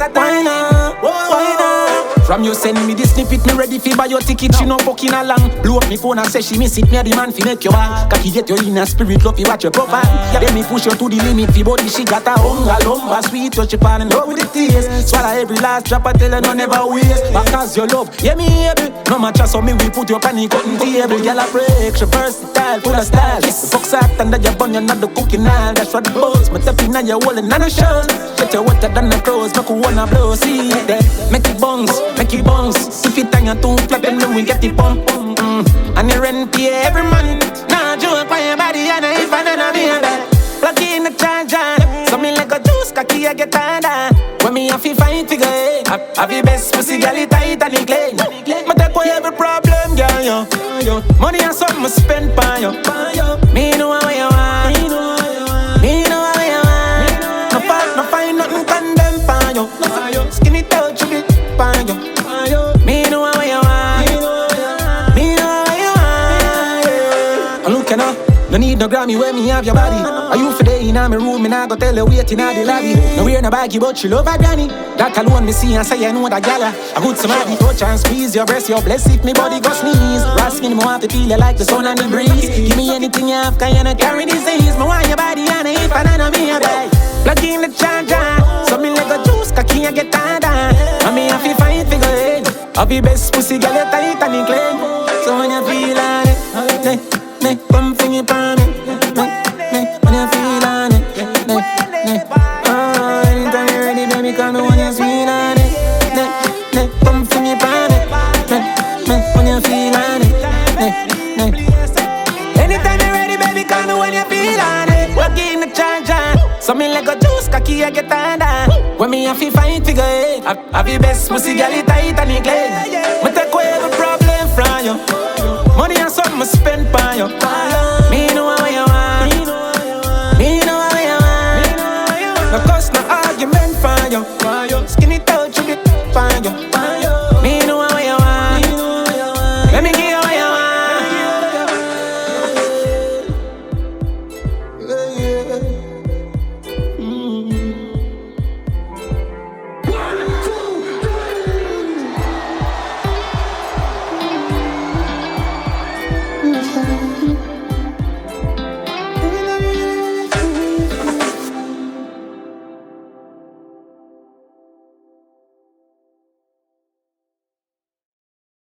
Why not? Why not? From you send me the snippet, me ready fi buy your ticket. She no fucking along. Blow up me phone and say she miss it. Me a the man fi make you back. Cocky get your inner spirit, love fi watch your profile. Then me push you to the limit fi body. She got a hunger, lumber, sweet, touch your pan and love with the taste. Swallow every last drop, I tell her no never waste. Because your love, yeah me able. No matter so me we put your pan in cutting table. Girl I break, she versatile, full of style. The fuck soft under your bun, you're not the cooking all. That's what the boss, me tapping on your wall and none of shows. Get your water than the crows, make you wanna blow. See that, make it bounce, make it bounce. If it on your too flat, then we get it pump. And the rent pay every month. Nah joke on your body, and if I don't be that. Plug in the charger, so me like a juice, cocky I get harder. When me have to fight figure eight, have the best pussy, girl it tight and it clean. Me take away every problem, girl, yo. Money and something spend for you. Me know how you want, me know how you want. No find nothing condemn for you. Skinny touch you bit for you. Me know how you want, me know how you want. And look you know, no need no Grammy when me have your body. Are you for day in my room, me nah go tell her waiting at the lobby. No wear no baggy, but she love her granny. That alone me see and say I know that gala. I good somebody touch and squeeze your breast, your bless if me body go sneeze. Raskin me want to feel you like the sun and the breeze. Give me anything you have, can you not carry disease? Me want your body and if I don't know me a die. Plug in the charger, so me like a juice, cocky I get harder. And me have to fight figure eight. I'll be best pussy, girl you tight and it clean. So when you feel on it, come fling it on me. When you feel on it, oh, anytime you're ready, baby, come when you feel on it, come fling it on it. When you feel on it, anytime you're ready, baby, come when you feel on it. Plug in the charger, so me like a juice, cocky I get harder. When me have to fight figure eight, have the best pussy, girl it tight and it clean. Me take away every problem from you. Money and something spend for you. Me know how you want.